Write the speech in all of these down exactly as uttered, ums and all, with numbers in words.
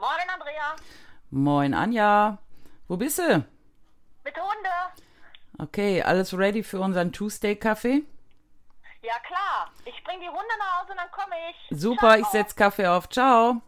Moin, Andrea. Moin, Anja. Wo bist du? Mit Hunde. Okay, alles ready für unseren Tuesday-Kaffee? Ja, klar. Ich bring die Hunde nach Hause und dann komme ich. Super, Ciao. ich setz Kaffee auf. Ciao.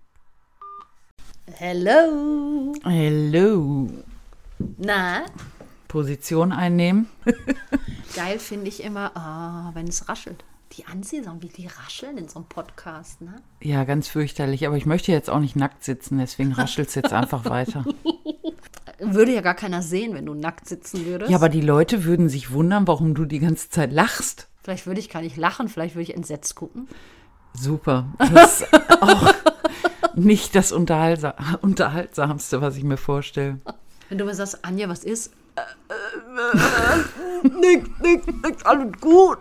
Hello. Hello. Na, Position einnehmen. geil finde ich immer, oh, wenn es raschelt. Die Anziehsachen, wie die rascheln in so einem Podcast, ne? Ja, ganz fürchterlich. Aber ich möchte jetzt auch nicht nackt sitzen, deswegen raschelt es jetzt einfach weiter. Würde ja gar keiner sehen, wenn du nackt sitzen würdest. Ja, aber die Leute würden sich wundern, warum du die ganze Zeit lachst. Vielleicht würde ich gar nicht lachen, vielleicht würde ich entsetzt gucken. Super. Das ist auch nicht das Unterhaltsa- Unterhaltsamste, was ich mir vorstelle. Wenn du mir sagst, Anja, was ist? Äh, äh, äh, nix, nix, nix, alles gut.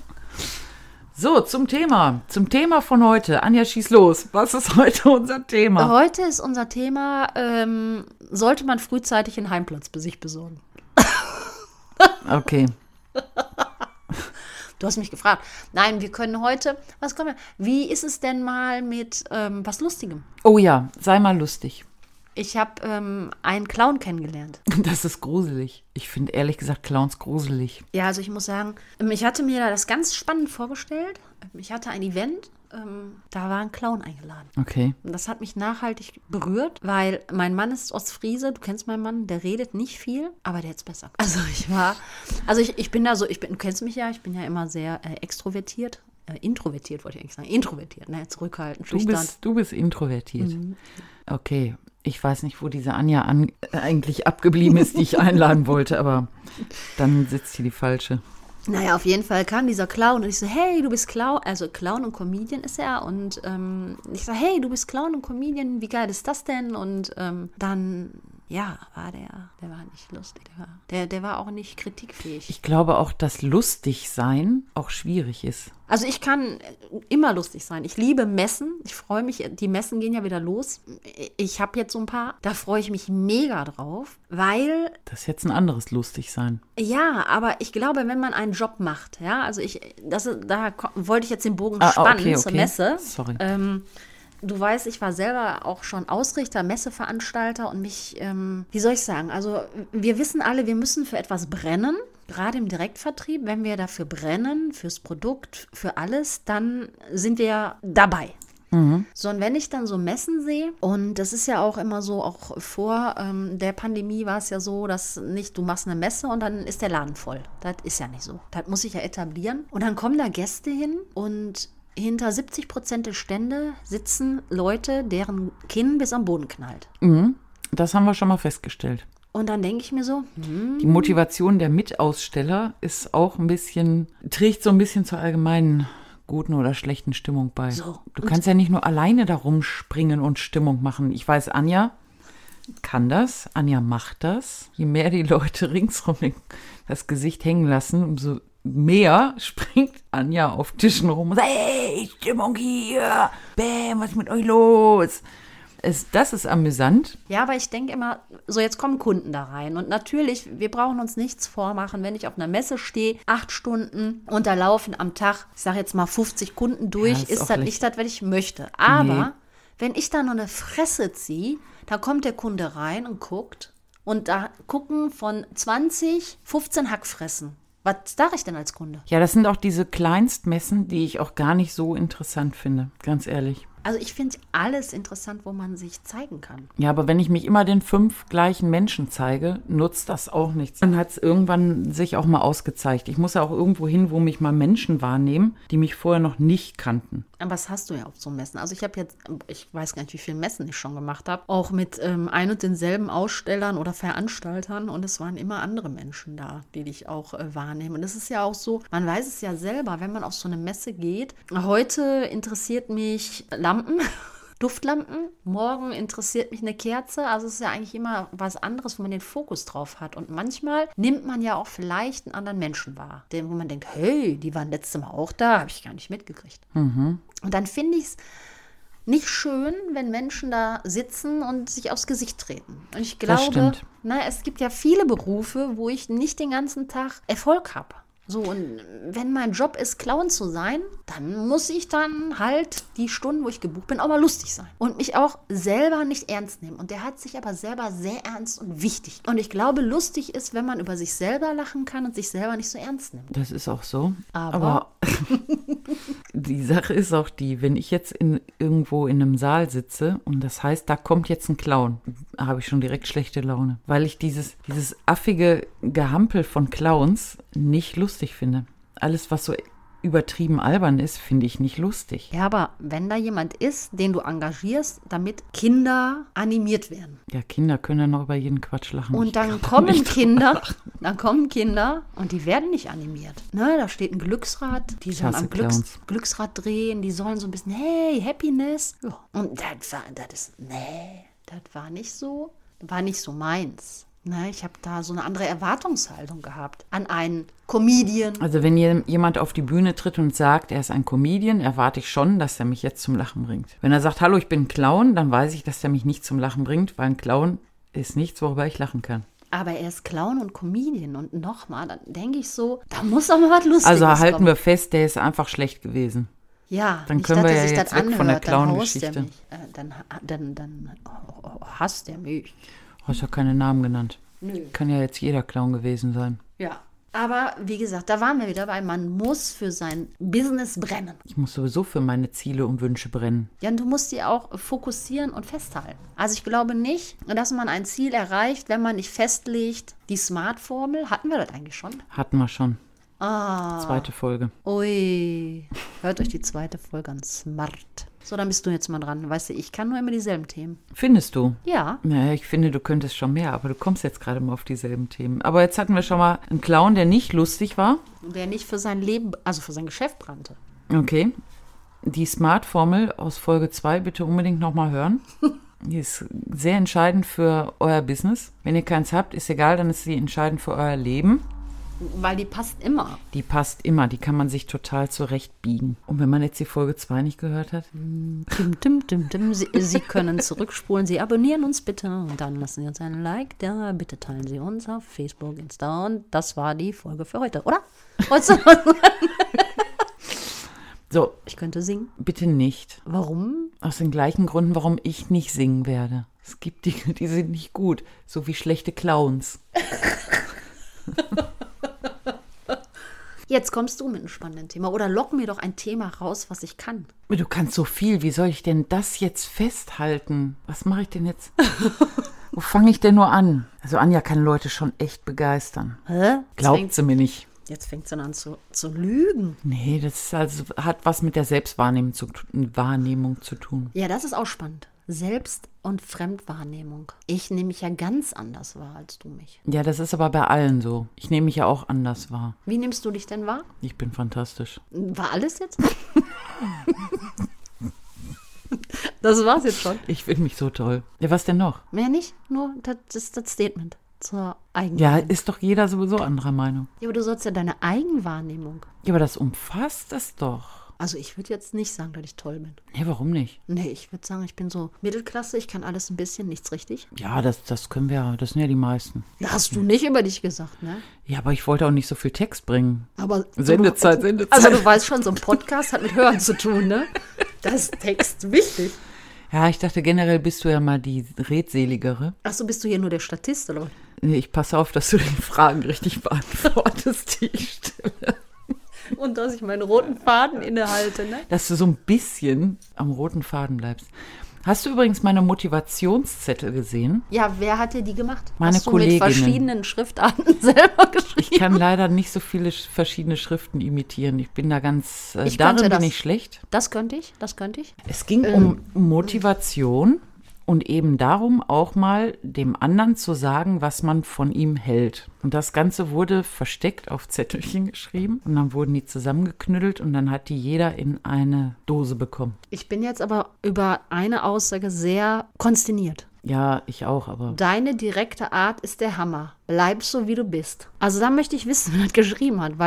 So, zum Thema. Zum Thema von heute. Anja, schieß los. Was ist heute unser Thema? Heute ist unser Thema, ähm, sollte man frühzeitig einen Heimplatz bei sich besorgen? Okay. Du hast mich gefragt. Nein, wir können heute, was kommen wir? Wie ist es denn mal mit ähm, was Lustigem? Oh ja, sei mal lustig. Ich habe ähm, einen Clown kennengelernt. Das ist gruselig. Ich finde ehrlich gesagt Clowns gruselig. Ja, also ich muss sagen, ähm, ich hatte mir das ganz spannend vorgestellt. Ich hatte ein Event, ähm, da war ein Clown eingeladen. Okay. Und das hat mich nachhaltig berührt, weil mein Mann ist Ostfriese, du kennst meinen Mann, der redet nicht viel, aber der hat's besser. Also ich war, also ich, ich bin da so, ich bin, du kennst mich ja, ich bin ja immer sehr äh, extrovertiert. Äh, introvertiert wollte ich eigentlich sagen. Introvertiert, ne? Zurückhaltend, Du schüchtern. bist, du bist introvertiert. Mhm. Okay. Ich weiß nicht, wo diese Anja an, äh, eigentlich abgeblieben ist, die ich einladen wollte, aber dann sitzt hier die falsche. Naja, auf jeden Fall kam dieser Clown und ich so, hey, du bist Clown, also Clown und Comedian ist er und ähm, ich so, hey, du bist Clown und Comedian, wie geil ist das denn? Und ähm, dann, ja, war der, der war nicht lustig, der war, der, der war auch nicht kritikfähig. Ich glaube auch, dass lustig sein auch schwierig ist. Also ich kann immer lustig sein. Ich liebe Messen. Ich freue mich, die Messen gehen ja wieder los. Ich habe jetzt so ein paar. Da freue ich mich mega drauf, weil... Das ist jetzt ein anderes lustig sein. Ja, aber ich glaube, wenn man einen Job macht, ja, also ich, das, da ko- wollte ich jetzt den Bogen Ah, spannen okay, zur okay. Messe. Sorry. Ähm, du weißt, ich war selber auch schon Ausrichter, Messeveranstalter und mich, ähm, wie soll ich sagen, also wir wissen alle, wir müssen für etwas brennen. Gerade im Direktvertrieb, wenn wir dafür brennen, fürs Produkt, für alles, dann sind wir dabei. Mhm. So, und wenn ich dann so Messen sehe, und das ist ja auch immer so, auch vor ähm, der Pandemie war es ja so, dass nicht, du machst eine Messe und dann ist der Laden voll. Das ist ja nicht so. Das muss ich ja etablieren. Und dann kommen da Gäste hin und hinter siebzig Prozent der Stände sitzen Leute, deren Kinn bis am Boden knallt. Mhm. Das haben wir schon mal festgestellt. Und dann denke ich mir so, hm, Die Motivation der Mitaussteller ist auch ein bisschen, trägt so ein bisschen zur allgemeinen guten oder schlechten Stimmung bei. So, Du und- kannst ja nicht nur alleine da rumspringen und Stimmung machen. Ich weiß, Anja kann das, Anja macht das. Je mehr die Leute ringsrum das Gesicht hängen lassen, umso mehr springt Anja auf Tischen rum und sagt, hey, Stimmung hier, bäm, was ist mit euch los? Es, das ist amüsant. ja, aber ich denke immer, so jetzt kommen Kunden da rein. Und natürlich, wir brauchen uns nichts vormachen, wenn ich auf einer Messe stehe, acht Stunden und da laufen am Tag, ich sage jetzt mal fünfzig Kunden durch, Ja, ist ist auch das leicht. nicht das, was ich möchte. Aber Nee. wenn ich da noch eine Fresse ziehe, da kommt der Kunde rein und guckt und da gucken von zwanzig, fünfzehn Hackfressen. Was sage ich denn als Kunde? Ja, das sind auch diese Kleinstmessen, die ich auch gar nicht so interessant finde, ganz ehrlich. Also ich finde alles interessant, wo man sich zeigen kann. Ja, aber wenn ich mich immer den fünf gleichen Menschen zeige, nutzt das auch nichts. Dann hat es irgendwann sich auch mal ausgezeigt. Ich muss ja auch irgendwo hin, wo mich mal Menschen wahrnehmen, die mich vorher noch nicht kannten. Aber was hast du ja auf so Messen? Also ich habe jetzt, ich weiß gar nicht, wie viele Messen ich schon gemacht habe, auch mit ähm, ein und denselben Ausstellern oder Veranstaltern und es waren immer andere Menschen da, die dich auch äh, wahrnehmen. Und es ist ja auch so, man weiß es ja selber, wenn man auf so eine Messe geht. Heute interessiert mich Lampen. Duftlampen. Morgen interessiert mich eine Kerze. Also es ist ja eigentlich immer was anderes, wo man den Fokus drauf hat. Und manchmal nimmt man ja auch vielleicht einen anderen Menschen wahr, den, wo man denkt, hey, die waren letztes Mal auch da, habe ich gar nicht mitgekriegt. Mhm. Und dann finde ich es nicht schön, wenn Menschen da sitzen und sich aufs Gesicht treten. Und ich Das glaube, stimmt. na, es gibt ja viele Berufe, wo ich nicht den ganzen Tag Erfolg habe. So, und wenn mein Job ist, Clown zu sein, dann muss ich dann halt die Stunden, wo ich gebucht bin, auch mal lustig sein. Und mich auch selber nicht ernst nehmen. Und der hat sich aber selber sehr ernst und wichtig. Und ich glaube, lustig ist, wenn man über sich selber lachen kann und sich selber nicht so ernst nimmt. Das ist auch so. Aber, aber die Sache ist auch die, wenn ich jetzt in, irgendwo in einem Saal sitze und das heißt, da kommt jetzt ein Clown, habe ich schon direkt schlechte Laune. Weil ich dieses, dieses affige Gehampel von Clowns nicht lustig finde. Alles, was so übertrieben albern ist, finde ich nicht lustig. Ja, aber wenn da jemand ist, den du engagierst, damit Kinder animiert werden. Ja, Kinder können ja noch über jeden Quatsch lachen. Und Ich dann kann da kommen nicht Kinder, dann kommen Kinder und die werden nicht animiert. Ne, da steht ein Glücksrad, die Ich sollen hasse am Glücks, Clowns. Glücksrad drehen, die sollen so ein bisschen, hey, Happiness. Ja. Und das war, das ist, nee, das war nicht so, war nicht so meins. Ne, ich habe da so eine andere Erwartungshaltung gehabt an einen Comedian. Also wenn jemand auf die Bühne tritt und sagt, er ist ein Comedian, erwarte ich schon, dass er mich jetzt zum Lachen bringt. Wenn er sagt, hallo, ich bin ein Clown, dann weiß ich, dass er mich nicht zum Lachen bringt, weil ein Clown ist nichts, worüber ich lachen kann. Aber er ist Clown und Comedian. Und nochmal, dann denke ich so, da muss doch mal was Lustiges Also halten kommen. wir fest, der ist einfach schlecht gewesen. Ja, Dann nicht, können dass wir er ja sich jetzt das weg von der anhört, dann haust Clown-Geschichte. er mich. Äh, dann, dann, dann oh, hasst er mich. Du hast ja keine Namen genannt. Nö. Kann ja jetzt jeder Clown gewesen sein. Ja. Aber wie gesagt, da waren wir wieder bei, man muss für sein Business brennen. Ich muss sowieso für meine Ziele und Wünsche brennen. Ja, und du musst die auch fokussieren und festhalten. Also ich glaube nicht, dass man ein Ziel erreicht, wenn man nicht festlegt, die Smart-Formel, hatten wir das eigentlich schon? Hatten wir schon. Ah. Zweite Folge. Ui, hört euch die zweite Folge an, Smart. So, dann bist du jetzt mal dran. Weißt du, ich kann nur immer dieselben Themen. Findest du? Ja. Naja, ich finde, du könntest schon mehr, aber du kommst jetzt gerade mal auf dieselben Themen. Aber jetzt hatten wir schon mal einen Clown, der nicht lustig war. Der nicht für sein Leben, also für sein Geschäft brannte. Okay. Die Smart-Formel aus Folge zwei bitte unbedingt nochmal hören. Die ist sehr entscheidend für euer Business. Wenn ihr keins habt, ist egal, dann ist sie entscheidend für euer Leben. Weil die passt immer. Die passt immer, die kann man sich total zurechtbiegen. Und wenn man jetzt die Folge zwei nicht gehört hat? Tim, tim, tim, tim. Sie, Sie können zurückspulen. Sie abonnieren uns bitte und dann lassen Sie uns einen Like da. Bitte teilen Sie uns auf Facebook, Insta. Und das war die Folge für heute, oder? Heute. So, Ich könnte singen. bitte nicht. Warum? Aus den gleichen Gründen, warum ich nicht singen werde. Es gibt Dinge, die sind nicht gut. So wie schlechte Clowns. Jetzt kommst du mit einem spannenden Thema. Oder lock mir doch ein Thema raus, was ich kann. Du kannst so viel. Wie soll ich denn das jetzt festhalten? Was mache ich denn jetzt? Wo fange ich denn nur an? Also Anja kann Leute schon echt begeistern. Hä? Glaubt Jetzt sie mir nicht. fängt, jetzt fängt sie an zu, zu lügen. Nee, das ist also, hat was mit der Selbstwahrnehmung zu, Wahrnehmung zu tun. Ja, das ist auch spannend. Selbst- und Fremdwahrnehmung. Ich nehme mich ja ganz anders wahr als du mich. Ja, das ist aber bei allen so. Ich nehme mich ja auch anders wahr. Wie nimmst du dich denn wahr? Ich bin fantastisch. War alles jetzt? Das war's jetzt schon. Ich finde mich so toll. Ja, was denn noch? Mehr nicht, nur das ist das Statement zur Ja, Eigenwahrnehmung. ist doch jeder sowieso anderer Meinung. Ja, aber du sollst ja deine Eigenwahrnehmung. Ja, aber das umfasst das doch. Also ich würde jetzt nicht sagen, dass ich toll bin. Nee, warum nicht? Nee, ich würde sagen, ich bin so Mittelklasse, ich kann alles ein bisschen, nichts richtig. Ja, das, das können wir ja. Das sind ja die meisten. Das hast du nicht über dich gesagt, ne? Ja, aber ich wollte auch nicht so viel Text bringen. Aber Sendezeit, du, Sendezeit. Also du weißt schon, so ein Podcast hat mit Hören zu tun, ne? Das ist Text wichtig. Ja, ich dachte, generell bist du ja mal die Redseligere. Ach so, bist du hier nur der Statist, oder? Nee, ich passe auf, dass du die Fragen richtig beantwortest, die ich stelle. Und dass ich meinen roten Faden innehalte, ne? Dass du so ein bisschen am roten Faden bleibst. Hast du übrigens meine Motivationszettel gesehen? Ja, wer hat dir die gemacht? Meine Hast du Kolleginnen. mit verschiedenen Schriftarten selber geschrieben? Ich kann leider nicht so viele sch- verschiedene Schriften imitieren. Ich bin da ganz, äh, Ich darin könnte bin das. ich schlecht. Das könnte ich, das könnte ich. Es ging um Motivation und eben darum, auch mal dem anderen zu sagen, was man von ihm hält. Und das Ganze wurde versteckt auf Zettelchen geschrieben und dann wurden die zusammengeknüttelt und dann hat die jeder in eine Dose bekommen. Ich bin jetzt aber über eine Aussage sehr konsterniert. Ja, ich auch, aber Deine direkte Art ist der Hammer. Bleib so, wie du bist. Also da möchte ich wissen, wer das geschrieben hat, weil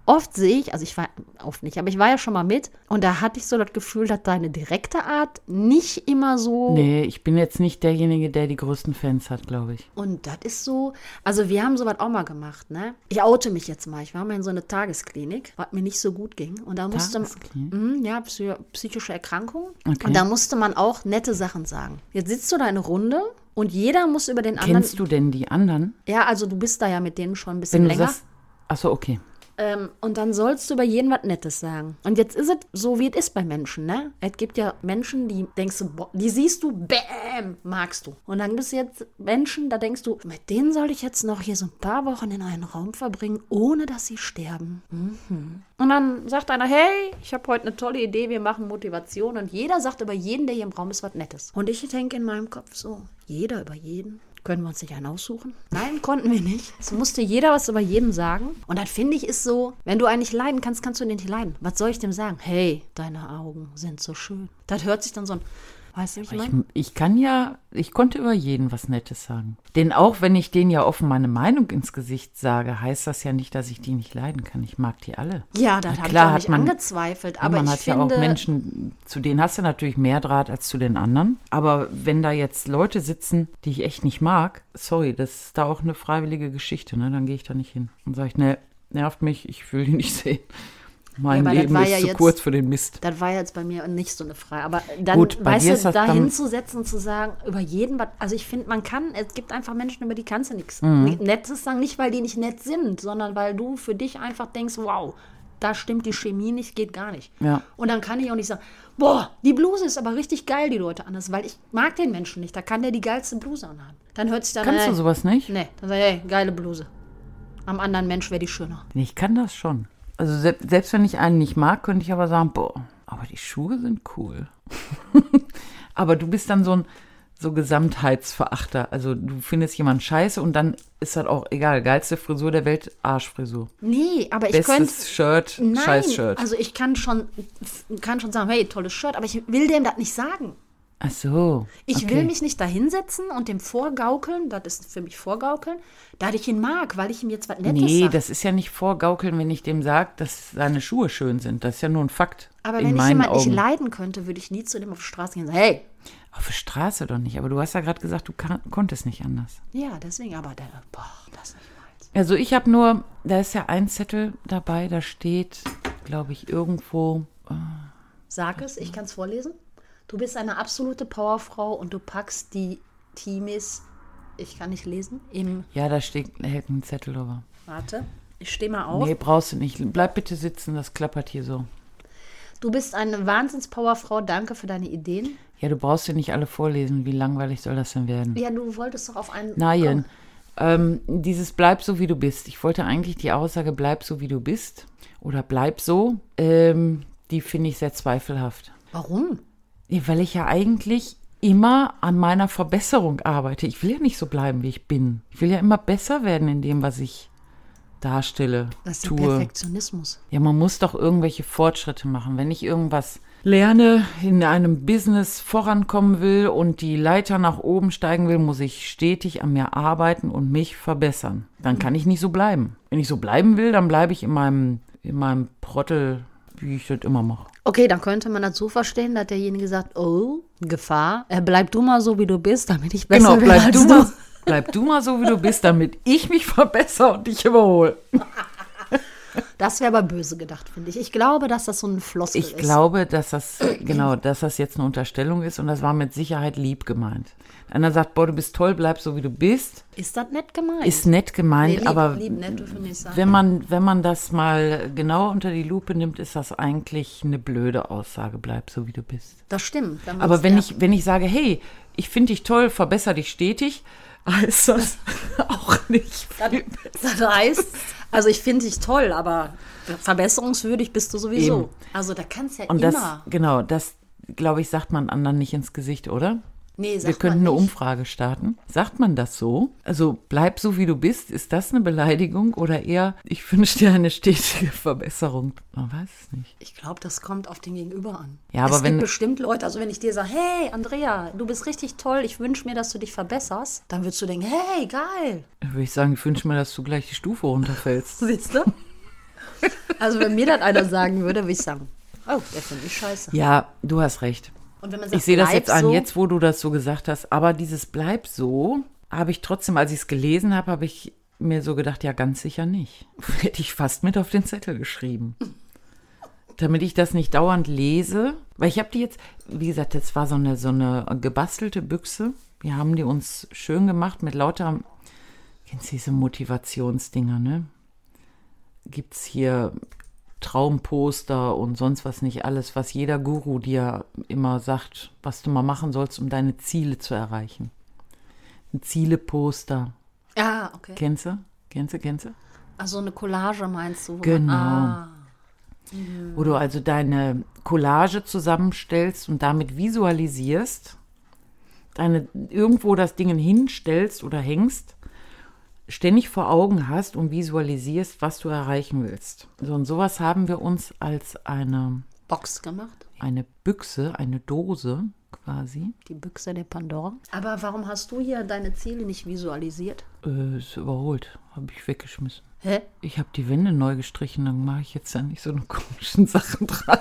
oft sehe ich, also ich war oft nicht, aber ich war ja schon mal mit und da hatte ich so das Gefühl, dass deine direkte Art nicht immer so. Nee, ich bin jetzt nicht derjenige, der die größten Fans hat, glaube ich. Und das ist so, also wir haben sowas auch mal gemacht, ne? Ich oute mich jetzt mal, ich war mal in so eine Tagesklinik, was mir nicht so gut ging. Und da musste man, mh, ja, psy- psychische Erkrankung. Okay. Und da musste man auch nette Sachen sagen. Jetzt sitzt du da in einer Runde und jeder muss über den anderen. Kennst du denn die anderen? Ja, also du bist da ja mit denen schon ein bisschen Wenn du länger. sagst, achso, okay. Ähm, und dann sollst du über jeden was Nettes sagen. Und jetzt ist es so, wie es ist bei Menschen, ne? Es gibt ja Menschen, die denkst du, boah, die siehst du, bäm, magst du. Und dann gibt es jetzt Menschen, da denkst du, mit denen soll ich jetzt noch hier so ein paar Wochen in einen Raum verbringen, ohne dass sie sterben. Mhm. Und dann sagt einer, hey, ich habe heute eine tolle Idee, wir machen Motivation. Und jeder sagt über jeden, der hier im Raum ist, was Nettes. Und ich denke in meinem Kopf so, jeder über jeden. Können wir uns nicht einen aussuchen? Nein, konnten wir nicht. Es musste jeder was über jeden sagen. Und das finde ich ist so, wenn du einen nicht leiden kannst, kannst du den nicht leiden. Was soll ich dem sagen? Hey, deine Augen sind so schön. Das hört sich dann so an. Weißt du, wie ich meine? Ich, ich kann ja, ich konnte über jeden was Nettes sagen. Denn auch wenn ich denen ja offen meine Meinung ins Gesicht sage, heißt das ja nicht, dass ich die nicht leiden kann. Ich mag die alle. Ja, das habe ich klar auch hat nicht man- angezweifelt. Aber man ich hat finde, ja auch Menschen, zu denen hast du natürlich mehr Draht als zu den anderen. Aber wenn da jetzt Leute sitzen, die ich echt nicht mag, sorry, das ist da auch eine freiwillige Geschichte, ne? Dann gehe ich da nicht hin und sage ich, ne, nervt mich, ich will die nicht sehen. Mein Ja, aber das Leben war ist ja zu jetzt- kurz für den Mist. das war jetzt bei mir nicht so eine Frage. Aber dann, Gut, bei weißt dir du, ist das da dann- hinzusetzen, zu sagen, über jeden, was, also ich finde, man kann, es gibt einfach Menschen, über die kannst du nichts Mhm. Nettes sagen, nicht weil die nicht nett sind, sondern weil du für dich einfach denkst, wow, da stimmt die Chemie nicht, geht gar nicht. Ja. Und dann kann ich auch nicht sagen, boah, die Bluse ist aber richtig geil, die du heute anhast, weil ich mag den Menschen nicht, da kann der die geilste Bluse anhaben. Dann hört sich dann, Kannst hey, du sowas nicht? nee, dann sag ich, hey, geile Bluse. Am anderen Mensch wäre die schöner. Nee, ich kann das schon. Also se- selbst wenn ich einen nicht mag, könnte ich aber sagen, boah, aber die Schuhe sind cool. Aber du bist dann so ein so Gesamtheitsverachter. Also du findest jemanden scheiße und dann ist das auch egal. Geilste Frisur der Welt, Arschfrisur. Nee, aber ich könnte... Bestes Shirt, Nein, scheiß Shirt. also ich kann schon, kann schon sagen, hey, tolles Shirt, aber ich will dem das nicht sagen. Ach so. Ich okay. will mich nicht da hinsetzen und dem vorgaukeln, das ist für mich vorgaukeln, da ich ihn mag, weil ich ihm jetzt was Nettes Nee, sage. das ist ja nicht vorgaukeln, wenn ich dem sage, dass seine Schuhe schön sind. Das ist ja nur ein Fakt. Aber in wenn ich meinen jemanden Augen. nicht leiden könnte, würde ich nie zu dem auf die Straße gehen und sagen, hey, Auf der Straße doch nicht. Aber du hast ja gerade gesagt, du kann, konntest nicht anders. ja, deswegen, aber der, boah, das ist nicht meins. Also ich habe nur, da ist ja ein Zettel dabei, da steht, glaube ich, irgendwo, Sag es, ich kann es vorlesen. Du bist eine absolute Powerfrau und du packst die Teamis, ich kann nicht lesen, im, ja, da steht, hält ein Zettel drüber. warte, ich stehe mal auf. Nee, brauchst du nicht. Bleib bitte sitzen, das klappert hier so. Du bist eine Wahnsinns-Powerfrau, danke für deine Ideen. Ja, du brauchst dir nicht alle vorlesen. Wie langweilig soll das denn werden? Ja, du wolltest doch auf einen... Nein, ähm, dieses bleib so, wie du bist. Ich wollte eigentlich die Aussage bleib so, wie du bist oder bleib so, ähm, die finde ich sehr zweifelhaft. Warum? Ja, weil ich ja eigentlich immer an meiner Verbesserung arbeite. Ich will ja nicht so bleiben, wie ich bin. Ich will ja immer besser werden in dem, was ich darstelle, Das ist der tue. Perfektionismus. Ja, man muss doch irgendwelche Fortschritte machen. Wenn ich irgendwas lerne, in einem Business vorankommen will und die Leiter nach oben steigen will, muss ich stetig an mir arbeiten und mich verbessern. Dann kann ich nicht so bleiben. Wenn ich so bleiben will, dann bleibe ich in meinem, in meinem Prottel, wie ich das immer mache. Okay, dann könnte man das so verstehen, dass derjenige sagt, oh, Gefahr, äh, bleib du mal so, wie du bist, damit ich besser Genau, werde bleib als du, mal, bleib du mal so, wie du bist, damit ich mich verbessere und dich überhole. Das wäre aber böse gedacht, finde ich. Ich glaube, dass das so ein Floskel Ich ist. glaube, dass das, genau, dass das jetzt eine Unterstellung ist und das war mit Sicherheit lieb gemeint. Einer sagt, boah, du bist toll, bleib so, wie du bist. Ist das nett gemeint? Ist nett gemeint, Nee, lieb, aber lieb, nett, finde ich sagen. wenn man, wenn man das mal genau unter die Lupe nimmt, ist das eigentlich eine blöde Aussage, bleib so, wie du bist. Das stimmt. Dann Aber wird's wenn eher- ich, wenn ich sage, hey, ich finde dich toll, verbessere dich stetig, heißt das auch nicht viel. Das heißt, also ich finde dich toll, aber verbesserungswürdig bist du sowieso. Eben. Also da kannst ja Und immer. das, genau, das, glaube ich, sagt man anderen nicht ins Gesicht, oder? Nee, Wir sagt könnten man eine nicht. Umfrage starten. Sagt man das so? Also bleib so, wie du bist. Ist das eine Beleidigung oder eher, ich wünsche dir eine stetige Verbesserung? Man weiß es nicht. Ich glaube, das kommt auf den Gegenüber an. Ja, aber es wenn- gibt bestimmt Leute, also wenn ich dir sage, hey, Andrea, du bist richtig toll, ich wünsche mir, dass du dich verbesserst, dann würdest du denken, hey, geil. Dann würde ich sagen, ich wünsche mir, dass du gleich die Stufe runterfällst. Siehst du? Also wenn mir das einer sagen würde, würde ich sagen, oh, der finde ich scheiße. Ja, du hast recht. Und wenn man sagt, Ich sehe das bleib jetzt an, so, jetzt wo du das so gesagt hast. Aber dieses Bleib so, habe ich trotzdem, als ich es gelesen habe, habe ich mir so gedacht, ja, ganz sicher nicht. Hätte ich fast mit auf den Zettel geschrieben. Damit ich das nicht dauernd lese. Weil ich habe die jetzt, wie gesagt, das war so eine, so eine gebastelte Büchse. Wir haben die uns schön gemacht mit lauter, kennst du diese Motivationsdinger, ne? Gibt's hier Traumposter und sonst was nicht alles, was jeder Guru dir immer sagt, was du mal machen sollst, um deine Ziele zu erreichen. Ein Zieleposter. Ah, okay. Kennst du? Kennst du, kennst du? Also eine Collage meinst du? wo Genau. Man, ah, Wo du also deine Collage zusammenstellst und damit visualisierst, deine irgendwo das Ding hinstellst oder hängst, ständig vor Augen hast und visualisierst, was du erreichen willst. So, und sowas haben wir uns als eine, Box gemacht. eine Büchse, eine Dose quasi. Die Büchse der Pandora. Aber warum hast du hier deine Ziele nicht visualisiert? Äh, ist überholt, habe ich weggeschmissen. Hä? Ich habe die Wände neu gestrichen, dann mache ich jetzt da nicht so eine komischen Sachen dran.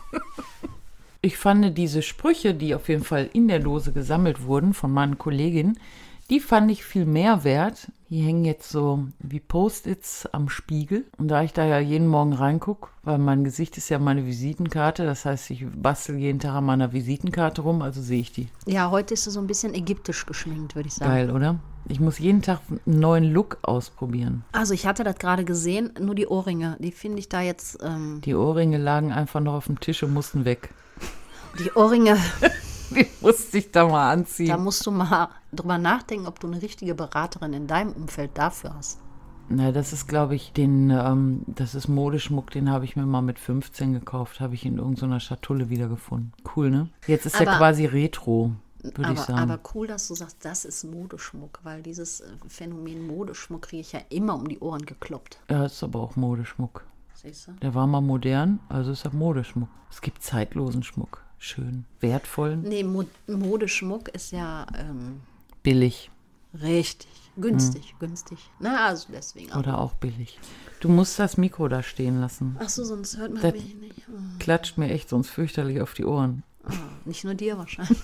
Ich fand diese Sprüche, die auf jeden Fall in der Dose gesammelt wurden von meinen Kolleginnen, die fand ich viel mehr wert. Die hängen jetzt so wie Post-its am Spiegel. Und da ich da ja jeden Morgen reingucke, weil mein Gesicht ist ja meine Visitenkarte, das heißt, ich bastel jeden Tag an meiner Visitenkarte rum, also sehe ich die. Ja, heute ist du so ein bisschen ägyptisch geschminkt, würde ich sagen. Geil, oder? Ich muss jeden Tag einen neuen Look ausprobieren. Also ich hatte das gerade gesehen, nur die Ohrringe, die finde ich da jetzt... Ähm, Die Ohrringe lagen einfach noch auf dem Tisch und mussten weg. die Ohrringe, Die musste ich da mal anziehen. da musst du mal drüber nachdenken, ob du eine richtige Beraterin in deinem Umfeld dafür hast. Na, das ist, glaube ich, den, ähm, das ist Modeschmuck, den habe ich mir mal mit fünfzehn gekauft, habe ich in irgendeiner Schatulle wiedergefunden. Cool, ne? Jetzt ist Aber- ja quasi Retro, würde ich Aber, sagen. aber cool, dass du sagst, das ist Modeschmuck, weil dieses äh, Phänomen Modeschmuck kriege ich ja immer um die Ohren gekloppt. Ja, ist aber auch Modeschmuck. Siehst du? Der war mal modern, also ist er Modeschmuck. Es gibt zeitlosen Schmuck. Schön, wertvollen, Nee, Mo Modeschmuck ist ja ähm, billig richtig, günstig, günstig. Na, also deswegen auch. oder auch billig. Du musst das Mikro da stehen lassen. Ach so, sonst hört man Das- mich nicht. Oh, Klatscht mir echt sonst fürchterlich auf die Ohren. oh, nicht nur dir wahrscheinlich.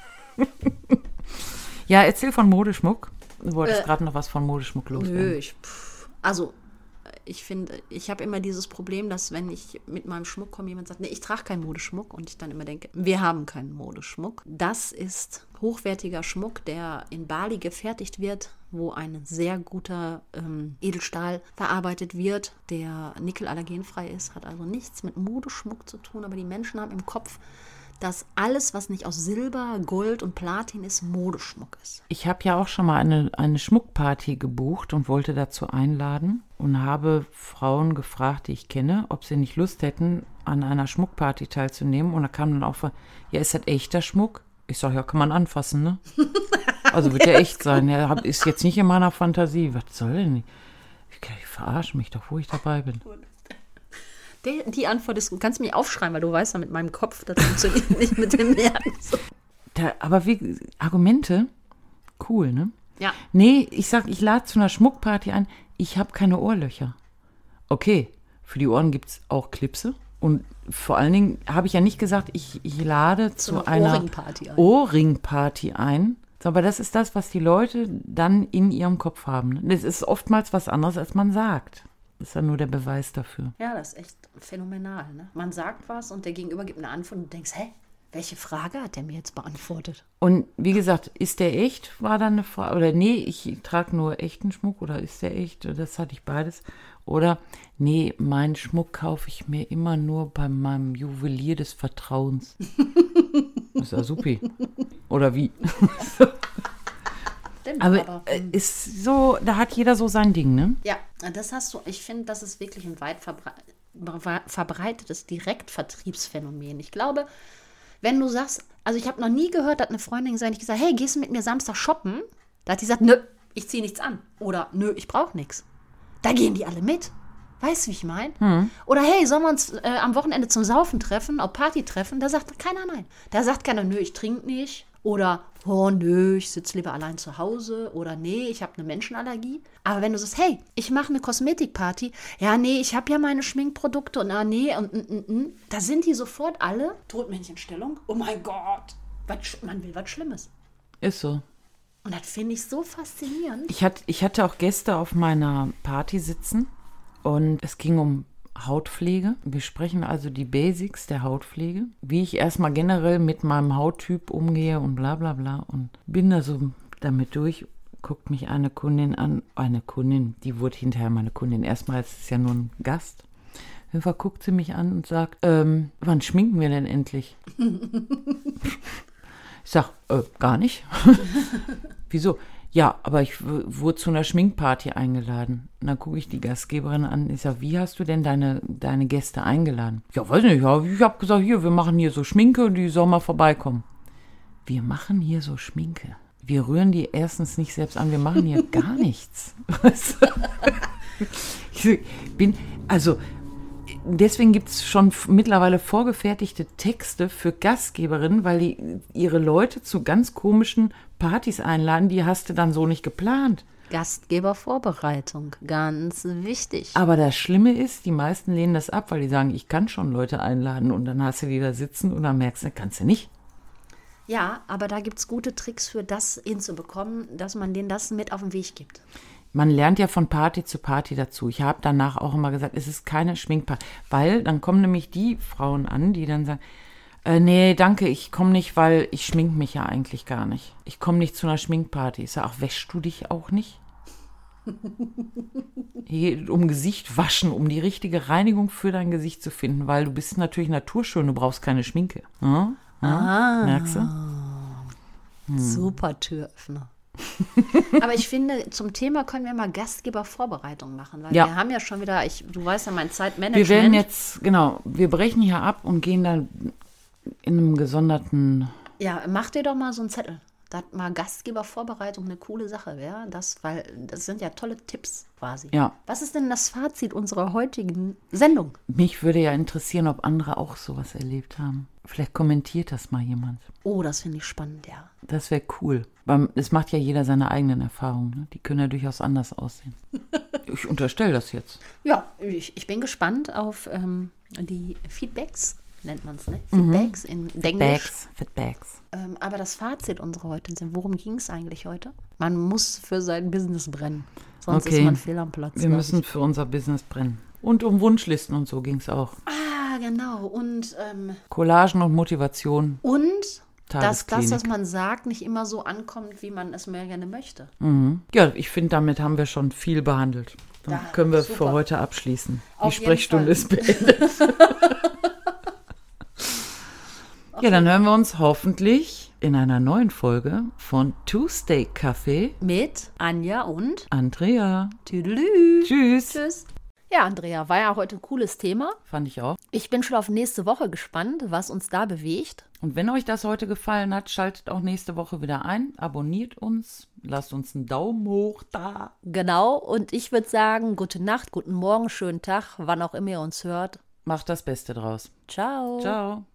Ja, erzähl von Modeschmuck. Du wolltest Äh, gerade noch was von Modeschmuck loswerden. Nö, ich, pff, also ich finde, ich habe immer dieses Problem, dass wenn ich mit meinem Schmuck komme, jemand sagt, nee, ich trage keinen Modeschmuck und ich dann immer denke, wir haben keinen Modeschmuck. Das ist hochwertiger Schmuck, der in Bali gefertigt wird, wo ein sehr guter ähm, Edelstahl verarbeitet wird, der nickelallergenfrei ist, hat also nichts mit Modeschmuck zu tun, aber die Menschen haben im Kopf, dass alles, was nicht aus Silber, Gold und Platin ist, Modeschmuck ist. Ich habe ja auch schon mal eine, eine Schmuckparty gebucht und wollte dazu einladen und habe Frauen gefragt, die ich kenne, ob sie nicht Lust hätten, an einer Schmuckparty teilzunehmen. Und da kam dann auch, ja, ist das echter Schmuck? Ich sage, ja, kann man anfassen, ne? Also wird der echt sein. Ja, hab- ist jetzt nicht in meiner Fantasie. Was soll denn? Ich, ich verarsche mich doch, wo ich dabei bin. Die, die Antwort ist, du kannst mich aufschreiben, weil du weißt ja mit meinem Kopf, das funktioniert nicht mit dem Herz. Da, aber wie, Argumente, cool, ne? Ja. Nee, ich sag, ich lade zu einer Schmuckparty ein, ich habe keine Ohrlöcher. Okay, für die Ohren gibt es auch Klipse. Und vor allen Dingen habe ich ja nicht gesagt, ich, ich lade zu, einer einer Ohrringparty ein. Ohrringparty ein. So, aber das ist das, was die Leute dann in ihrem Kopf haben. Das ist oftmals was anderes, als man sagt. Das ist ja nur der Beweis dafür. Ja, das ist echt phänomenal. Ne? Man sagt was und der Gegenüber gibt eine Antwort und du denkst, hä, welche Frage hat der mir jetzt beantwortet? Und wie gesagt, ist der echt? War dann eine Frage. Oder nee, ich trage nur echten Schmuck. Oder ist der echt? Das hatte ich beides. Oder nee, meinen Schmuck kaufe ich mir immer nur bei meinem Juwelier des Vertrauens. Das ist ja supi. Oder wie? Stimmt, Aber aber äh, ist so, da hat jeder so sein Ding, ne? ja, das hast du, ich finde, das ist wirklich ein weit verbre verbreitetes Direktvertriebsphänomen. Ich glaube, wenn du sagst, also ich habe noch nie gehört, dass eine Freundin gesagt hat, gesagt, hey, gehst du mit mir Samstag shoppen? Da hat die gesagt, nö, ich ziehe nichts an. Oder nö, ich brauche nichts. Da gehen die alle mit. Weißt du, wie ich meine? Hm. Oder hey, sollen wir uns äh, am Wochenende zum Saufen treffen, auf Party treffen? Da sagt keiner nein. Da sagt keiner, nö, ich trinke nicht. Oder, oh nö, ich sitze lieber allein zu Hause. Oder nee, ich habe eine Menschenallergie. Aber wenn du sagst, hey, ich mache eine Kosmetikparty. Ja, nee, ich habe ja meine Schminkprodukte. Und ah, nee, und, und, und, und. Da sind die sofort alle Todmännchenstellung. Oh mein Gott, was, man will was Schlimmes. Ist so. Und das finde ich so faszinierend. Ich hatte, ich hatte auch Gäste auf meiner Party sitzen und es ging um Hautpflege. Wir sprechen also die Basics der Hautpflege, wie ich erstmal generell mit meinem Hauttyp umgehe und bla bla bla und bin da so damit durch, guckt mich eine Kundin an, eine Kundin, die wurde hinterher meine Kundin, erstmal ist es ja nur ein Gast. Auf jeden Fall guckt sie mich an und sagt, ähm, wann schminken wir denn endlich? Ich sag, äh, gar nicht. Wieso? Ja, aber ich w- wurde zu einer Schminkparty eingeladen. Und dann gucke ich die Gastgeberin an. Ich sage, wie hast du denn deine, deine Gäste eingeladen? Ja, weiß nicht. Ja, ich habe gesagt, hier, wir machen hier so Schminke und die sollen mal vorbeikommen. Wir machen hier so Schminke. Wir rühren die erstens nicht selbst an. Wir machen hier gar nichts. Ich bin, also, deswegen gibt es schon f- mittlerweile vorgefertigte Texte für Gastgeberinnen, weil die ihre Leute zu ganz komischen Partys einladen, die hast du dann so nicht geplant. Gastgebervorbereitung, ganz wichtig. Aber das Schlimme ist, die meisten lehnen das ab, weil die sagen, ich kann schon Leute einladen und dann hast du die da sitzen und dann merkst du, kannst du nicht. Ja, aber da gibt es gute Tricks für das hinzubekommen, dass man denen das mit auf den Weg gibt. Man lernt ja von Party zu Party dazu. Ich habe danach auch immer gesagt, es ist keine Schminkparty, weil dann kommen nämlich die Frauen an, die dann sagen, äh, nee, danke, ich komme nicht, weil ich schmink mich ja eigentlich gar nicht. Ich komme nicht zu einer Schminkparty. Ich sage, ach, wäschst du dich auch nicht? Hier, um Gesicht waschen, um die richtige Reinigung für dein Gesicht zu finden, weil du bist natürlich naturschön, du brauchst keine Schminke. Ja? Ja? Ah. Merkst du? Super Türöffner. Aber ich finde, zum Thema können wir mal Gastgebervorbereitung machen, weil Ja. wir haben ja schon wieder, ich, du weißt ja, mein Zeitmanagement. Wir werden jetzt, genau, wir brechen hier ab und gehen dann in einem gesonderten. Ja, mach dir doch mal so einen Zettel. dass mal Gastgebervorbereitung eine coole Sache wäre. Das, weil das sind ja tolle Tipps quasi. Ja. Was ist denn das Fazit unserer heutigen Sendung? Mich würde ja interessieren, ob andere auch sowas erlebt haben. Vielleicht kommentiert das mal jemand. Oh, das finde ich spannend, ja. Das wäre cool. Weil es macht ja jeder seine eigenen Erfahrungen. Ne? Die können ja durchaus anders aussehen. Ich unterstelle das jetzt. Ja, ich, ich bin gespannt auf ähm, die Feedbacks, nennt man es, ne? Feedbacks in Englisch. Feedbacks. Feedbacks. Ähm, aber das Fazit unserer heutigen Sendung, worum ging es eigentlich heute? Man muss für sein Business brennen, sonst Okay. ist man fehl am Platz. Wir glaub müssen ich. für unser Business brennen. Und um Wunschlisten und so ging es auch. Ah, genau. Und, ähm, Collagen und Motivation. und dass das, Tagesklinik. was man sagt, nicht immer so ankommt, wie man es mehr gerne möchte. Mhm. Ja, ich finde, damit haben wir schon viel behandelt. Dann Ja, können wir super. für heute abschließen. Auf Die jeden Sprechstunde Fall. ist beendet. Ja, dann hören wir uns hoffentlich in einer neuen Folge von Tuesday Café. Mit Anja und Andrea. Tüdelü. Tschüss. Tschüss. Ja, Andrea, war ja heute ein cooles Thema. Fand ich auch. Ich bin schon auf nächste Woche gespannt, was uns da bewegt. Und wenn euch das heute gefallen hat, schaltet auch nächste Woche wieder ein. Abonniert uns. Lasst uns einen Daumen hoch da. Genau, und ich würde sagen, gute Nacht, guten Morgen, schönen Tag, wann auch immer ihr uns hört. Macht das Beste draus. Ciao. Ciao.